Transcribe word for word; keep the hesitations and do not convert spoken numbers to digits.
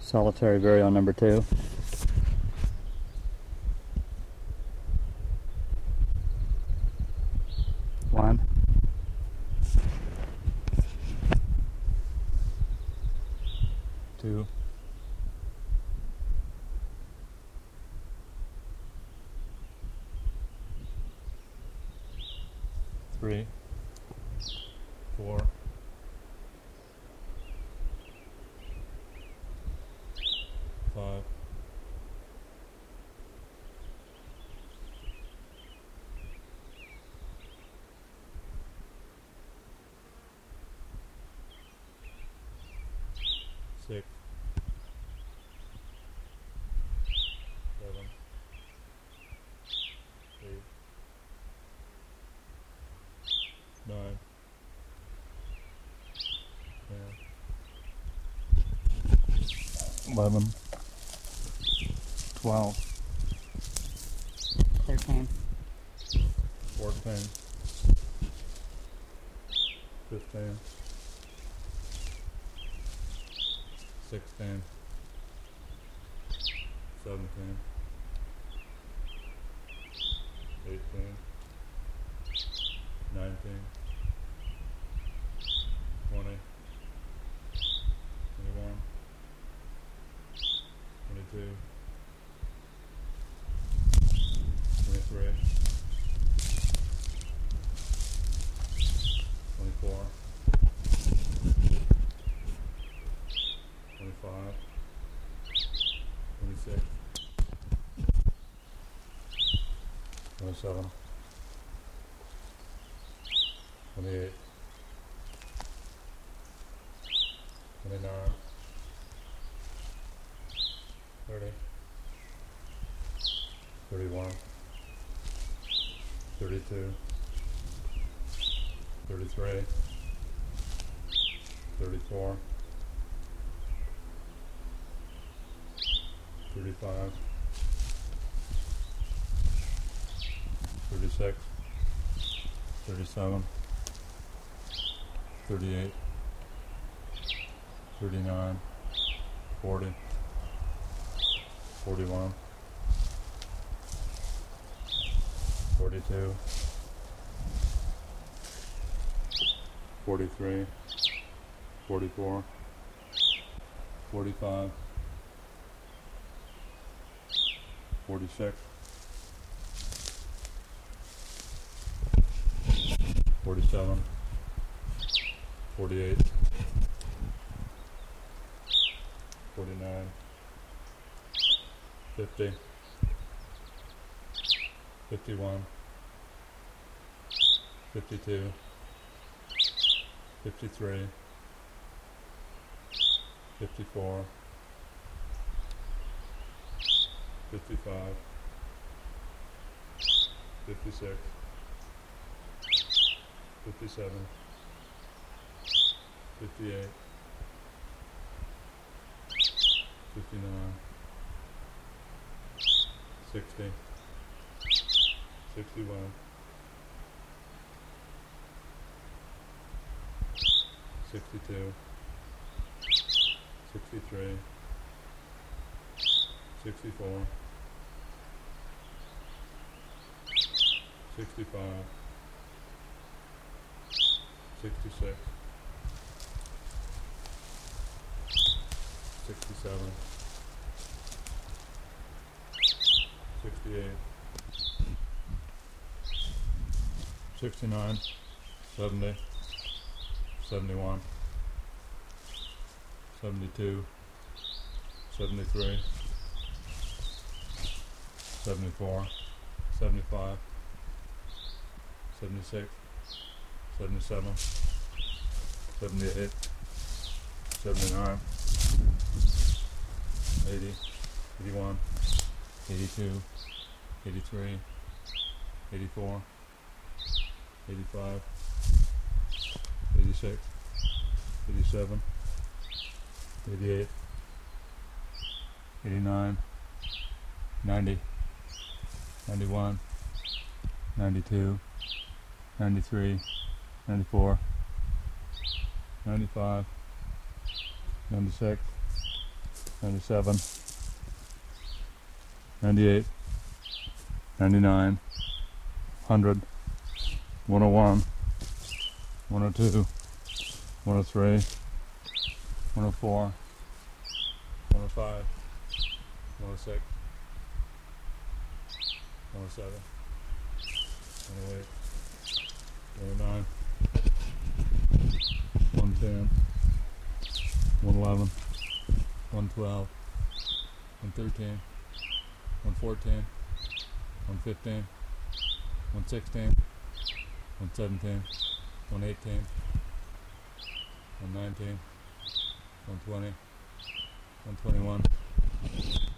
Solitary Vireo number two. One. Two. Three. Four. Five. Six. Seven. Eight. Nine. Ten. Eleven. Twelve. Thirteen. Fourteen. Fifteen. Sixteen. Seventeen. Eighteen. Nineteen. Twenty. Twenty-one. Twenty-two. Twenty-three. Twenty-four. Twenty-five. Twenty-six. Twenty-seven. Twenty-eight. Twenty-nine. Thirty. Thirty-one. Thirty-two. Thirty-three. Thirty-four. Thirty-five. Thirty-six. Thirty-seven. Thirty-eight. Thirty-nine. Forty. Forty-one. Forty-two. Forty-three. Forty-four. Forty-five. Forty-six. Forty-seven. Forty-eight. Forty-nine. Fifty. Fifty-one. Fifty-two. Fifty-three. Fifty-four. Fifty-five. Fifty-six. Fifty-seven. Fifty-eight. Fifty-nine. Sixty. Sixty-one. Sixty-two. Sixty-three. Sixty-four. Sixty-five. Sixty-six. Sixty-seven. Sixty-eight. Sixty-nine. Seventy. Seventy-one. Seventy-two. Seventy-three. Seventy-four. Seventy-five. Seventy-six. Seventy-seven. Seventy-eight. Seventy-nine. Eighty. Eighty-one. Eighty-two. Eighty-three. Eighty-four. Eighty-five. Eighty-six. Eighty-seven. Eighty-eight. Eighty-nine. Ninety. Ninety-one. Ninety-two. Ninety-three. Ninety-four. Ninety-five. Ninety-six. ninety-seven, ninety-eight, ninety-nine, one hundred, one oh one, one oh two, one oh three, one oh four, one oh five, one oh six, one oh seven, one oh eight, one oh nine, one ten, one eleven, one twelve, one thirteen, one fourteen, one fifteen, one sixteen, one seventeen, one eighteen, one nineteen, one twenty, one twenty-one,